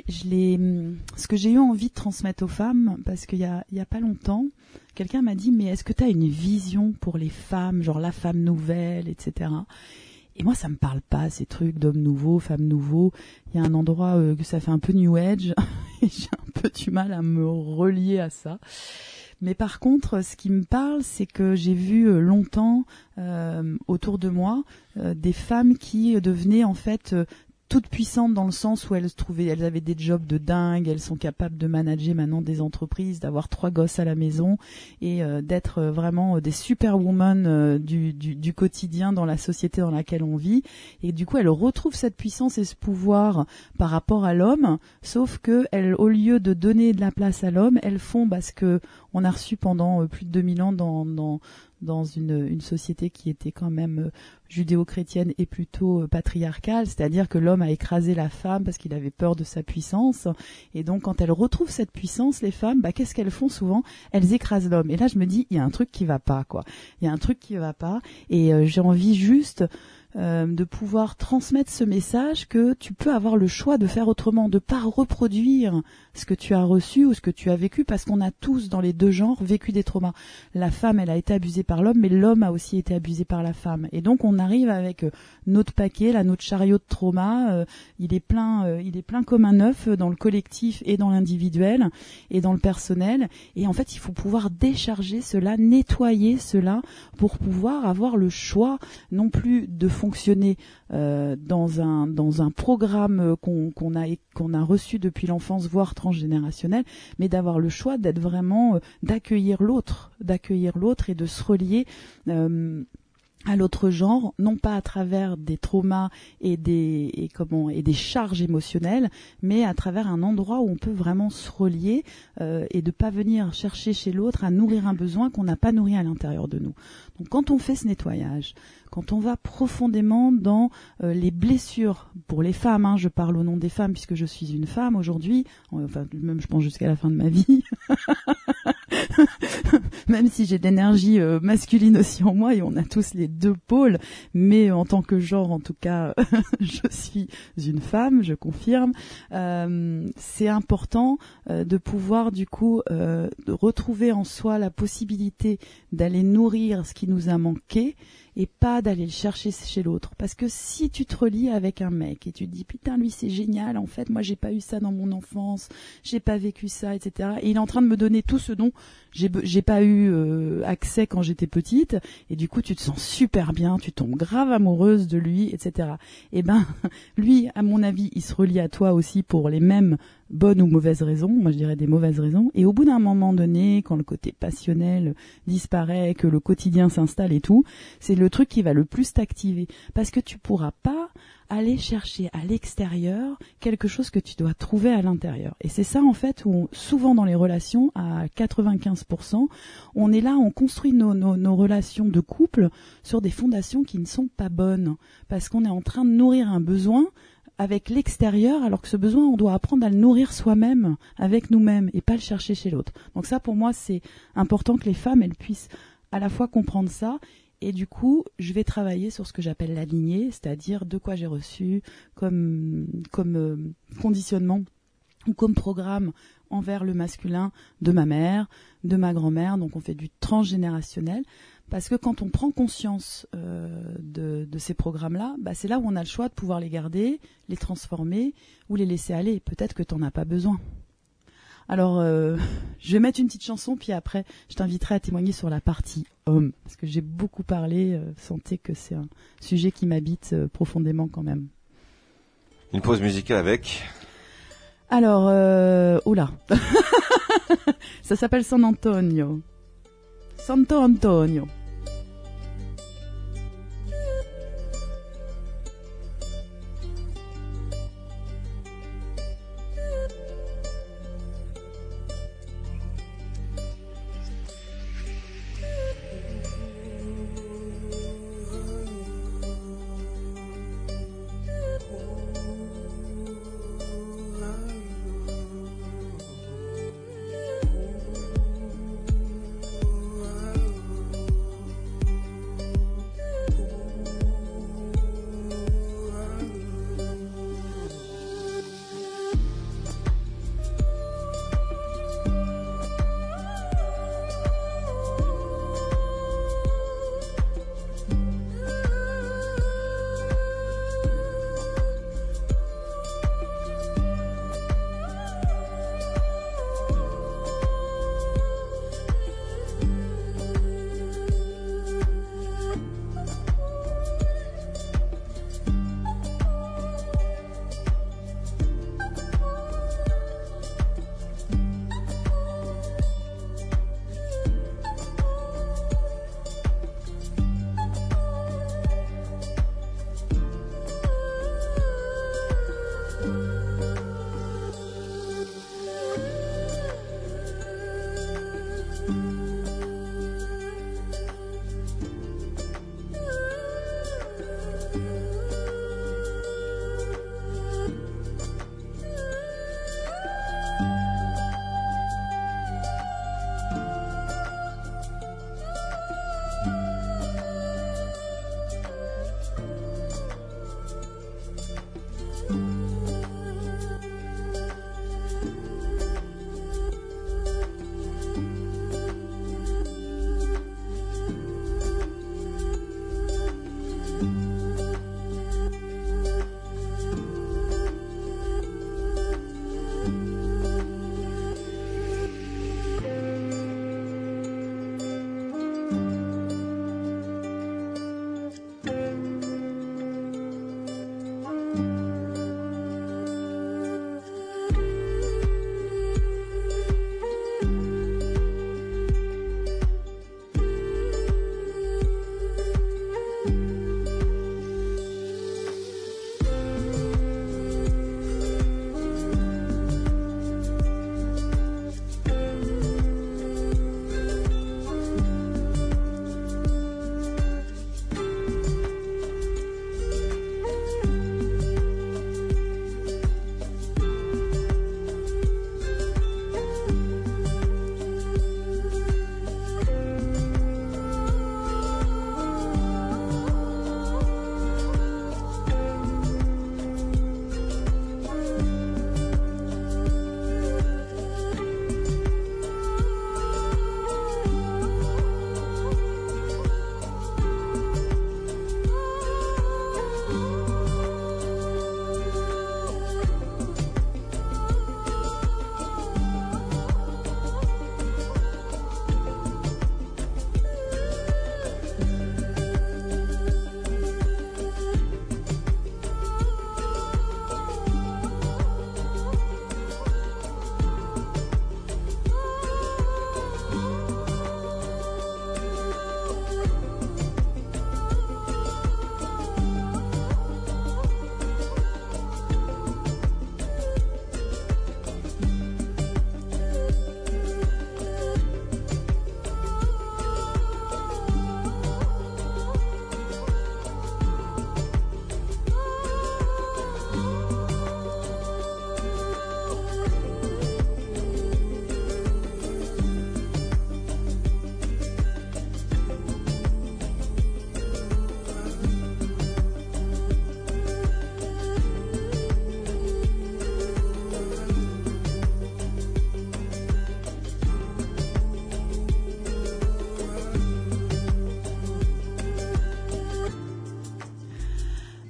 Speaker 2: ce que j'ai eu envie de transmettre aux femmes, parce qu'il y a pas longtemps, quelqu'un m'a dit mais est-ce que tu as une vision pour les femmes, genre la femme nouvelle, etc. Et moi, ça me parle pas, ces trucs d'hommes nouveaux, femmes nouveaux. Il y a un endroit que ça fait un peu New Age, et j'ai un peu du mal à me relier à ça. Mais par contre, ce qui me parle, c'est que j'ai vu longtemps autour de moi des femmes qui devenaient en fait toutes puissantes dans le sens où elles avaient des jobs de dingue, elles sont capables de manager maintenant des entreprises, d'avoir 3 gosses à la maison et d'être vraiment des superwoman du quotidien dans la société dans laquelle on vit. Et du coup, elles retrouvent cette puissance et ce pouvoir par rapport à l'homme, sauf que elles, au lieu de donner de la place à l'homme, elles font ce que on a reçu pendant plus de 2000 ans dans une société qui était quand même judéo-chrétienne et plutôt patriarcale, c'est-à-dire que l'homme a écrasé la femme parce qu'il avait peur de sa puissance. Et donc quand elles retrouvent cette puissance, les femmes, qu'est-ce qu'elles font souvent ? Elles écrasent l'homme. Et là je me dis, il y a un truc qui va pas, quoi. Il y a un truc qui va pas, et j'ai envie juste de pouvoir transmettre ce message que tu peux avoir le choix de faire autrement, de pas reproduire ce que tu as reçu ou ce que tu as vécu, parce qu'on a tous dans les deux genres vécu des traumas. La femme, elle a été abusée par l'homme, mais l'homme a aussi été abusé par la femme. Et donc on arrive avec notre paquet, là, notre chariot de trauma, il est plein comme un œuf dans le collectif et dans l'individuel et dans le personnel. Et en fait, il faut pouvoir décharger cela, nettoyer cela pour pouvoir avoir le choix non plus de fonctionner dans un programme qu'on a reçu depuis l'enfance, voire transgénérationnel, mais d'avoir le choix d'être vraiment d'accueillir l'autre et de se relier à l'autre genre, non pas à travers des traumas et des charges émotionnelles, mais à travers un endroit où on peut vraiment se relier et de pas venir chercher chez l'autre à nourrir un besoin qu'on n'a pas nourri à l'intérieur de nous. Donc quand on fait ce nettoyage, quand on va profondément dans les blessures, pour les femmes, je parle au nom des femmes puisque je suis une femme aujourd'hui, enfin même je pense jusqu'à la fin de ma vie, même si j'ai de l'énergie masculine aussi en moi et on a tous les deux pôles, mais en tant que genre en tout cas je suis une femme, je confirme. C'est important de pouvoir du coup de retrouver en soi la possibilité d'aller nourrir ce qui nous a manqué et pas d'aller le chercher chez l'autre. Parce que si tu te relis avec un mec et tu te dis putain lui c'est génial, en fait moi j'ai pas eu ça dans mon enfance, j'ai pas vécu ça, etc. Et il est en train de me donner tout ce dont j'ai pas eu accès quand j'étais petite, et du coup tu te sens super bien, tu tombes grave amoureuse de lui, etc. Et ben lui, à mon avis, il se relie à toi aussi pour les mêmes bonnes ou mauvaises raisons, moi je dirais des mauvaises raisons, et au bout d'un moment donné, quand le côté passionnel disparaît, que le quotidien s'installe et tout, c'est le truc qui va le plus t'activer, parce que tu pourras pas aller chercher à l'extérieur quelque chose que tu dois trouver à l'intérieur. Et c'est ça en fait où souvent dans les relations, à 95%, on est là, on construit nos relations de couple sur des fondations qui ne sont pas bonnes, parce qu'on est en train de nourrir un besoin avec l'extérieur, alors que ce besoin, on doit apprendre à le nourrir soi-même, avec nous-mêmes, et pas le chercher chez l'autre. Donc ça, pour moi, c'est important que les femmes, elles puissent à la fois comprendre ça, et du coup, je vais travailler sur ce que j'appelle la lignée, c'est-à-dire de quoi j'ai reçu comme conditionnement ou comme programme envers le masculin de ma mère, de ma grand-mère. Donc on fait du transgénérationnel. Parce que quand on prend conscience de ces programmes-là, c'est là où on a le choix de pouvoir les garder, les transformer ou les laisser aller. Peut-être que tu n'en as pas besoin. Alors, je vais mettre une petite chanson, puis après, je t'inviterai à témoigner sur la partie homme. Parce que j'ai beaucoup parlé, sentez que c'est un sujet qui m'habite profondément quand même.
Speaker 1: Une pause musicale avec...
Speaker 2: Alors, oula. Ça s'appelle San Antonio. Santo Antonio.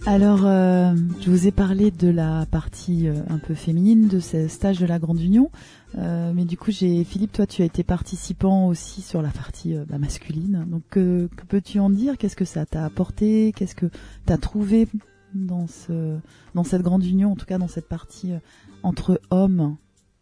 Speaker 2: Alors, je vous ai parlé de la partie un peu féminine de ce stage de la Grande Union, mais du coup, Philippe, toi, tu as été participant aussi sur la partie masculine. Donc, que peux-tu en dire? Qu'est-ce que ça t'a apporté? Qu'est-ce que tu as trouvé dans cette Grande Union, en tout cas dans cette partie entre hommes?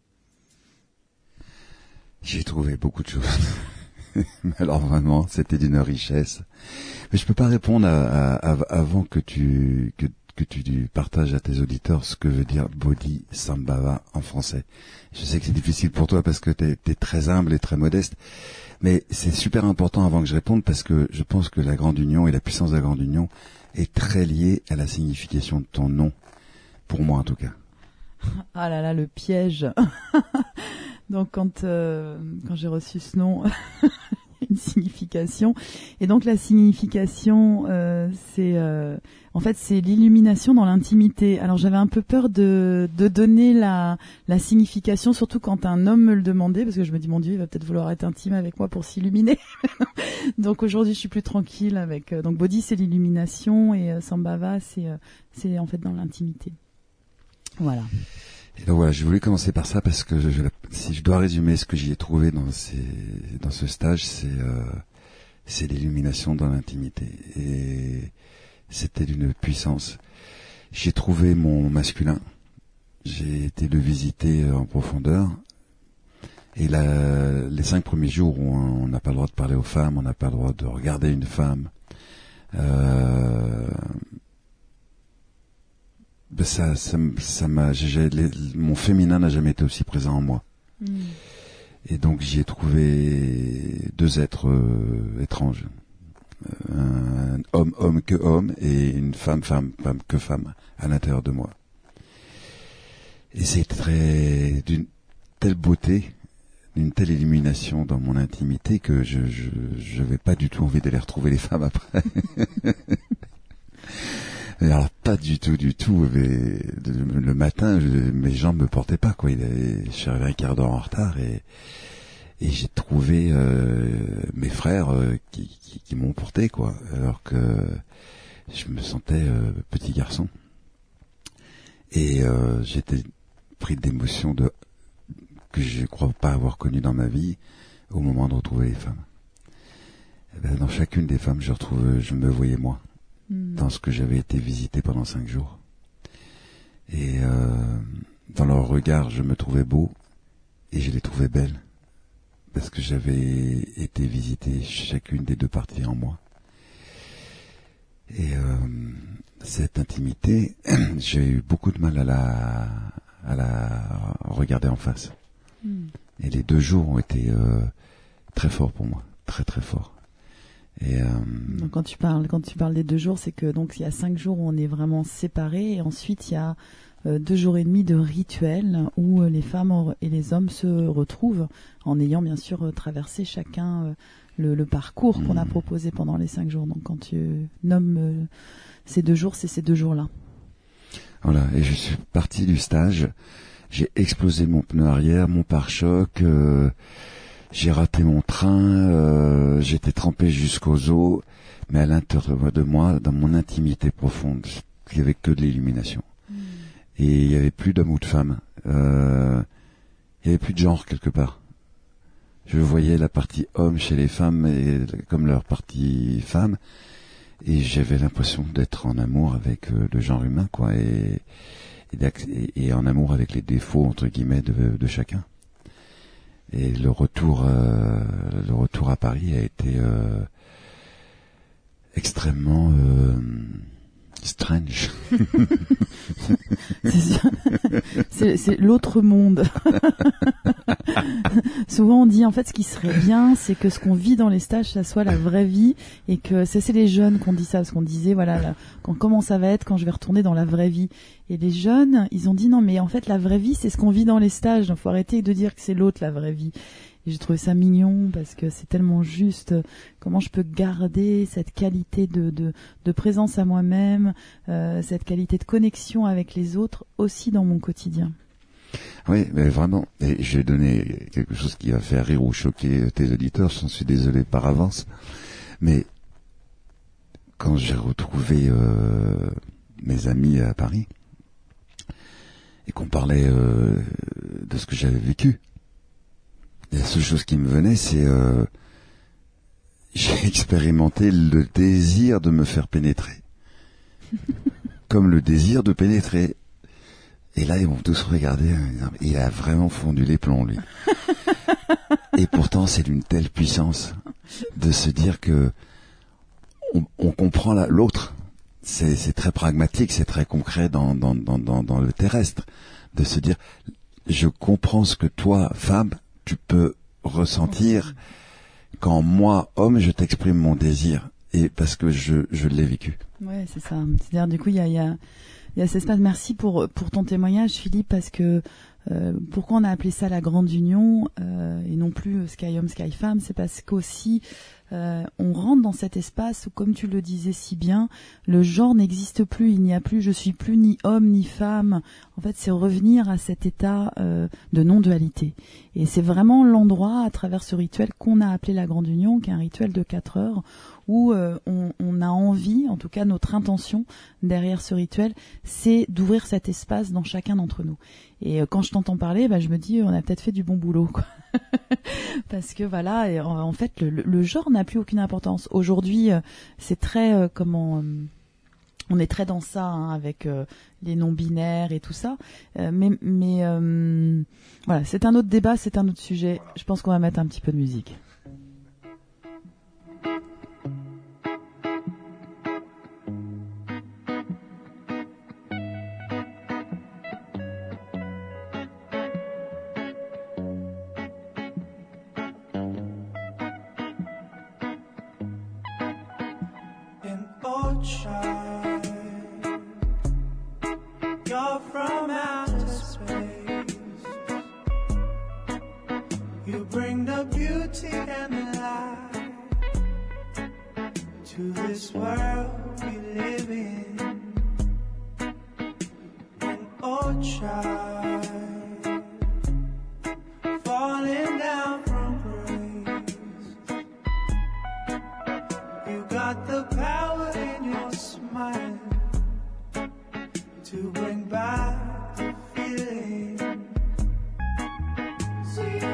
Speaker 4: J'ai trouvé beaucoup de choses. Alors vraiment, c'était d'une richesse. Mais je peux pas répondre avant que tu partages à tes auditeurs ce que veut dire Bodhisambhava en français. Je sais que c'est difficile pour toi parce que t'es très humble et très modeste, mais c'est super important avant que je réponde parce que je pense que la Grande Union et la puissance de la Grande Union est très liée à la signification de ton nom, pour moi en tout cas.
Speaker 2: Ah là là, le piège. Donc quand j'ai reçu ce nom, une signification. Et donc la signification, c'est en fait c'est l'illumination dans l'intimité. Alors j'avais un peu peur de donner la signification, surtout quand un homme me le demandait, parce que je me dis mon Dieu, il va peut-être vouloir être intime avec moi pour s'illuminer. Donc aujourd'hui je suis plus tranquille avec. Donc Bodhi c'est l'illumination et Sambhava c'est en fait dans l'intimité. Voilà.
Speaker 4: Et donc voilà, j'ai voulu commencer par ça parce que si je dois résumer ce que j'y ai trouvé dans ce stage, c'est l'illumination dans l'intimité. Et c'était d'une puissance. J'ai trouvé mon masculin. J'ai été le visiter en profondeur. Et les 5 premiers jours où on n'a pas le droit de parler aux femmes, on n'a pas le droit de regarder une femme, mon féminin n'a jamais été aussi présent en moi. Et donc j'y ai trouvé 2 êtres étranges, un homme que homme et une femme que femme à l'intérieur de moi. Et c'est d'une telle beauté, d'une telle illumination dans mon intimité que je vais pas du tout envie d'aller retrouver les femmes après. Alors pas du tout, mais le matin, mes jambes me portaient pas, quoi. Je suis arrivé un quart d'heure en retard et j'ai trouvé mes frères qui m'ont porté, quoi. Alors que je me sentais petit garçon. Et j'étais pris d'émotions que je crois pas avoir connues dans ma vie au moment de retrouver les femmes. Et ben, dans chacune des femmes, je me voyais moi. Dans ce que j'avais été visité pendant 5 jours. Et dans leur regard, je me trouvais beau et je les trouvais belles parce que j'avais été visiter chacune des 2 parties en moi. Et cette intimité, j'ai eu beaucoup de mal à la regarder en face. Et les 2 jours ont été très forts pour moi, très très forts. Et
Speaker 2: donc quand tu parles des 2 jours, c'est que donc il y a 5 jours où on est vraiment séparés et ensuite il y a 2 jours et demi de rituel où les femmes et les hommes se retrouvent en ayant bien sûr traversé chacun le parcours qu'on a proposé pendant les 5 jours. Donc quand tu nommes ces 2 jours, c'est ces 2 jours-là.
Speaker 4: Voilà, et je suis parti du stage, j'ai explosé mon pneu arrière, mon pare-choc, j'ai raté mon train, j'étais trempé jusqu'aux os, mais à l'intérieur de moi, dans mon intimité profonde, il n'y avait que de l'illumination. Et il n'y avait plus d'homme ou de femme. Il n'y avait plus de genre quelque part. Je voyais la partie homme chez les femmes comme leur partie femme, et j'avais l'impression d'être en amour avec le genre humain, quoi, et en amour avec les défauts entre guillemets de chacun. Et le retour à Paris a été extrêmement strange.
Speaker 2: C'est l'autre monde. Souvent on dit en fait ce qui serait bien, c'est que ce qu'on vit dans les stages, ça soit la vraie vie, et que c'est les jeunes qu'on dit ça, parce qu'on disait voilà comment ça va être quand je vais retourner dans la vraie vie. Et les jeunes, ils ont dit non mais en fait la vraie vie c'est ce qu'on vit dans les stages, donc faut arrêter de dire que c'est l'autre la vraie vie. Et j'ai trouvé ça mignon parce que c'est tellement juste. Comment je peux garder cette qualité de présence à moi-même, cette qualité de connexion avec les autres aussi dans mon quotidien.
Speaker 4: Oui, mais vraiment. Et je vais donner quelque chose qui va faire rire ou choquer tes auditeurs. J'en suis désolé par avance. Mais quand j'ai retrouvé mes amis à Paris et qu'on parlait de ce que j'avais vécu. Et la seule chose qui me venait, c'est j'ai expérimenté le désir de me faire pénétrer. Comme le désir de pénétrer. Et là, ils m'ont tous regardé. Il a vraiment fondu les plombs, lui. Et pourtant, c'est d'une telle puissance de se dire que on comprend l'autre. C'est très pragmatique, c'est très concret dans le terrestre. De se dire, je comprends ce que toi, femme, tu peux ressentir quand moi, homme, je t'exprime mon désir. Et parce que je l'ai vécu.
Speaker 2: Ouais, c'est ça. C'est-à-dire, du coup, il y a cet espace. Merci pour ton témoignage, Philippe, parce que pourquoi on a appelé ça la grande union et non plus Sky Homme, Sky Femme, c'est parce qu'aussi on rentre dans cet espace où, comme tu le disais si bien, le genre n'existe plus, il n'y a plus, je suis plus ni homme ni femme. En fait, c'est revenir à cet état de non-dualité. Et c'est vraiment l'endroit, à travers ce rituel, qu'on a appelé la grande union, qui est un rituel de 4 heures, où on a envie, en tout cas notre intention derrière ce rituel, c'est d'ouvrir cet espace dans chacun d'entre nous. Et quand je t'entends parler, je me dis, on a peut-être fait du bon boulot, quoi. Parce que voilà, et en fait, le genre n'a plus aucune importance. Aujourd'hui, c'est très on est très dans ça, hein, avec les non-binaires et tout ça. Mais voilà, c'est un autre débat, c'est un autre sujet. Je pense qu'on va mettre un petit peu de musique.
Speaker 5: You're from outer space. You bring the beauty and the light to this world we live in. And oh, child, falling down from grace. You got the power in your smile to bring back the feeling. See you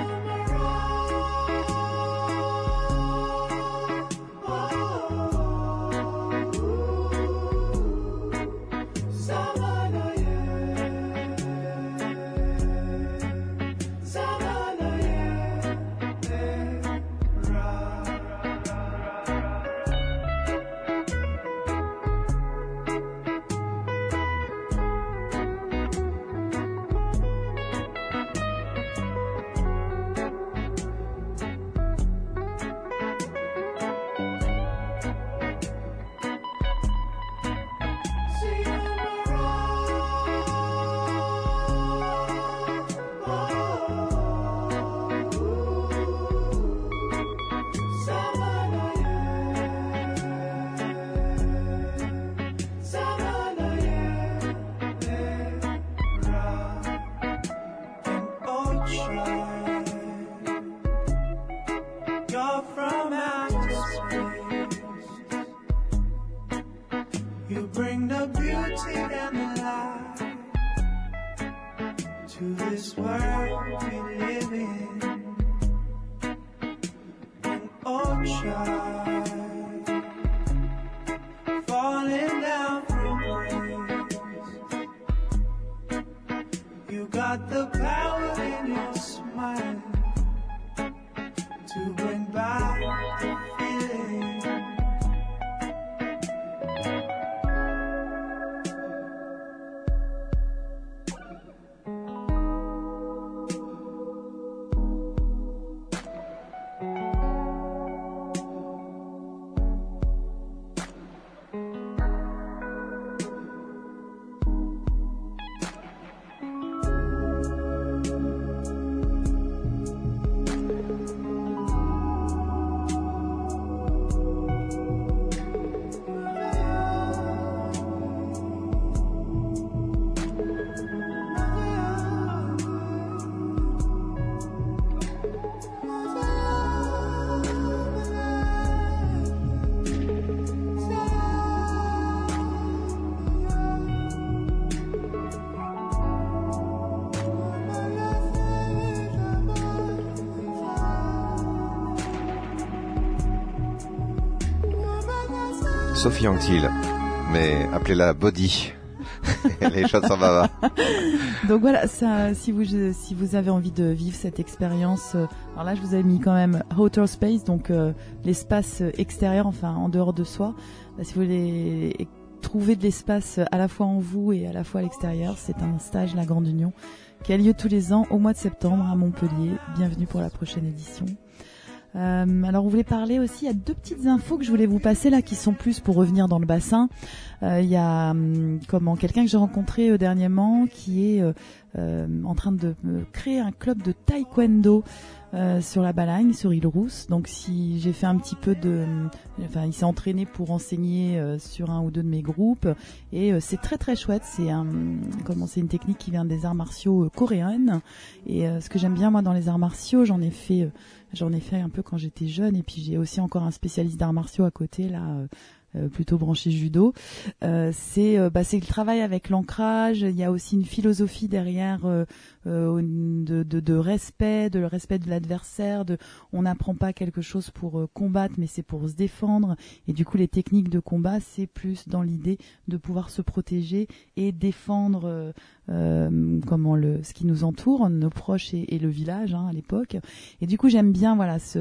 Speaker 5: You're from outer space. You bring the beauty and the light to this world we live in. And oh, child, falling down from grace. You got the power in your smile to bring back the feeling.
Speaker 1: Sophie Anctil, mais appelez-la Body. Les choix de Sambava.
Speaker 2: Donc voilà, ça, si vous avez envie de vivre cette expérience, alors là je vous ai mis quand même outer space, donc l'espace extérieur, enfin en dehors de soi. Si vous voulez trouver de l'espace à la fois en vous et à la fois à l'extérieur, c'est un stage La Grande Union qui a lieu tous les ans au mois de septembre à Montpellier. Bienvenue pour la prochaine édition. Alors on voulait parler aussi, il y a 2 petites infos que je voulais vous passer là qui sont plus pour revenir dans le bassin. Il y a quelqu'un que j'ai rencontré dernièrement qui est en train de créer un club de taekwondo sur la Balagne, sur Île-Rousse. Donc si j'ai fait un petit peu il s'est entraîné pour enseigner sur un ou 2 de mes groupes et c'est très très chouette. C'est une technique qui vient des arts martiaux coréennes et ce que j'aime bien moi dans les arts martiaux, j'en ai fait un peu quand j'étais jeune et puis j'ai aussi encore un spécialiste d'arts martiaux à côté là. Plutôt branché judo, c'est le travail avec l'ancrage. Il y a aussi une philosophie derrière de respect, le respect de l'adversaire. On n'apprend pas quelque chose pour combattre, mais c'est pour se défendre. Et du coup, les techniques de combat, c'est plus dans l'idée de pouvoir se protéger et défendre ce qui nous entoure, nos proches et le village à l'époque. Et du coup, j'aime bien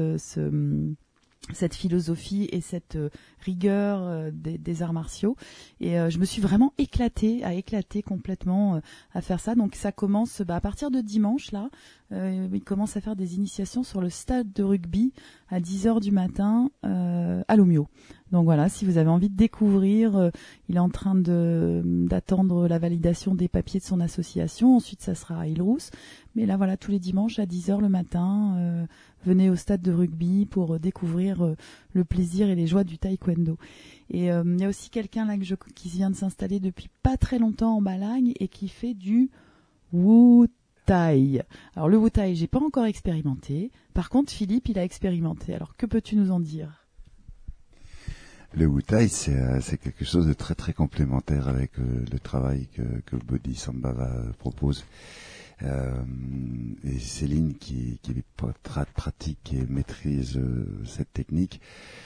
Speaker 2: cette philosophie et cette rigueur des arts martiaux et je me suis vraiment éclatée complètement à faire ça. Donc ça commence à partir de dimanche là, ils commencent à faire des initiations sur le stade de rugby à 10h du matin à Lomio. Donc voilà, si vous avez envie de découvrir, il est en train d'attendre la validation des papiers de son association. Ensuite, ça sera à Île-Rousse. Mais là, voilà, tous les dimanches à 10h le matin, venez au stade de rugby pour découvrir le plaisir et les joies du taekwondo. Et il y a aussi quelqu'un là qui vient de s'installer depuis pas très longtemps en Balagne et qui fait du Wu Thai. Alors le Wu Thai, j'ai pas encore expérimenté. Par contre, Philippe, il a expérimenté. Alors que peux-tu nous en dire ?
Speaker 4: Le Wu Thai, c'est quelque chose de très très complémentaire avec le travail que le Body Sambava propose. Et Céline qui pratique et maîtrise cette technique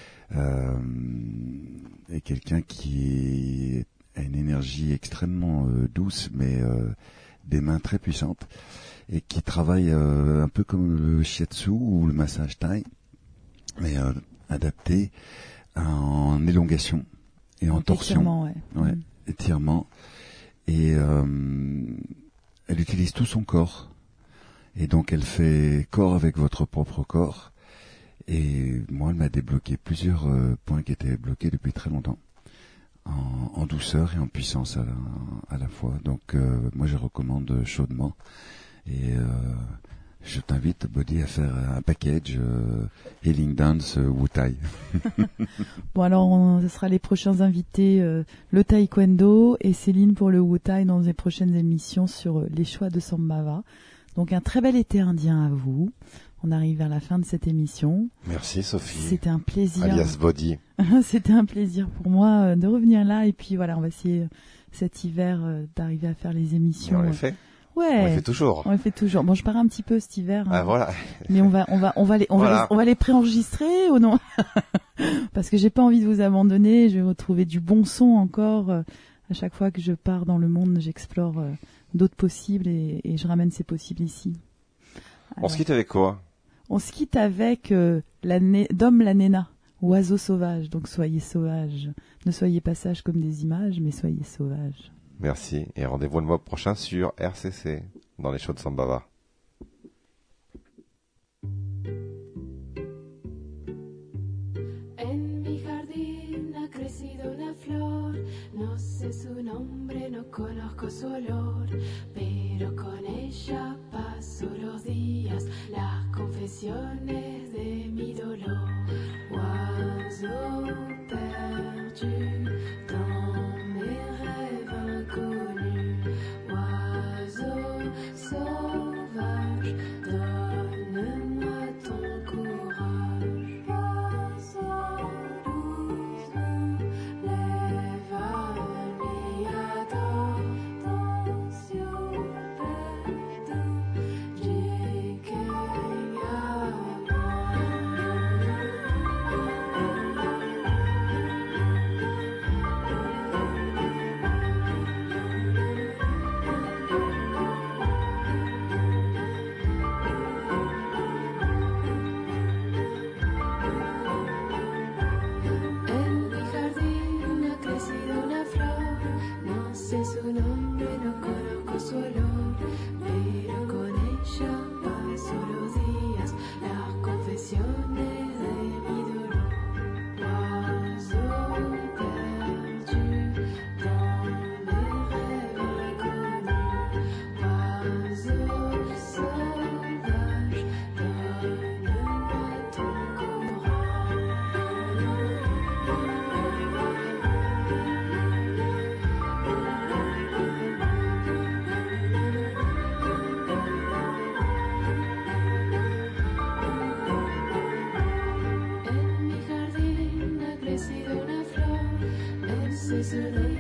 Speaker 4: est quelqu'un qui a une énergie extrêmement douce, mais des mains très puissantes, et qui travaille un peu comme le shiatsu ou le massage thaï, mais adapté en élongation et en torsion, étirement, et elle utilise tout son corps, et donc elle fait corps avec votre propre corps. Et moi, elle m'a débloqué plusieurs points qui étaient bloqués depuis très longtemps, en douceur et en puissance à la fois. Donc moi, je recommande chaudement, et je t'invite, Body, à faire un package Healing Dance Wu Thai.
Speaker 2: Bon, alors, ce sera les prochains invités, le taekwondo et Céline pour le Wu Thai dans les prochaines émissions sur les choix de Sambava. Donc, un très bel été indien à vous. On arrive vers la fin de cette émission.
Speaker 1: Merci Sophie.
Speaker 2: C'était un plaisir.
Speaker 1: Alias Body.
Speaker 2: C'était un plaisir pour moi de revenir là. Et puis voilà, on va essayer cet hiver d'arriver à faire les émissions.
Speaker 1: Mais on les fait.
Speaker 2: Ouais.
Speaker 1: On les fait toujours.
Speaker 2: On les fait toujours. Bon, je pars un petit peu cet hiver.
Speaker 1: Ah voilà.
Speaker 2: Mais on va les préenregistrer ou non? Parce que j'ai pas envie de vous abandonner. Je vais retrouver du bon son encore. À chaque fois que je pars dans le monde, j'explore d'autres possibles et je ramène ces possibles ici. Alors,
Speaker 1: on se quitte avec quoi?
Speaker 2: On se quitte avec Dom la Nena, oiseau sauvage. Donc soyez sauvages. Ne soyez pas sages comme des images, mais soyez sauvages.
Speaker 1: Merci et rendez-vous le mois prochain sur RCC dans les shows de Sambava.
Speaker 3: En mi jardín ha crecido una flor, no sé su nombre, no conozco su olor, pero con ella paso los días, las confesiones de mi dolor. Oiseau perdu dans mes rêves inconnus, oiseau sauvage, donne-moi ton courage. Oiseau douce, lève à mi attention perdu, de quem amor. sé su nombre, no conozco su olor, pero con ella paso los días, las confesiones de mi dolor. Oiseau perdu dans mes rêves inconnus, oiseau sauvage, donne-moi ton En mi jardín ha crecido una flor, ese es su nombre.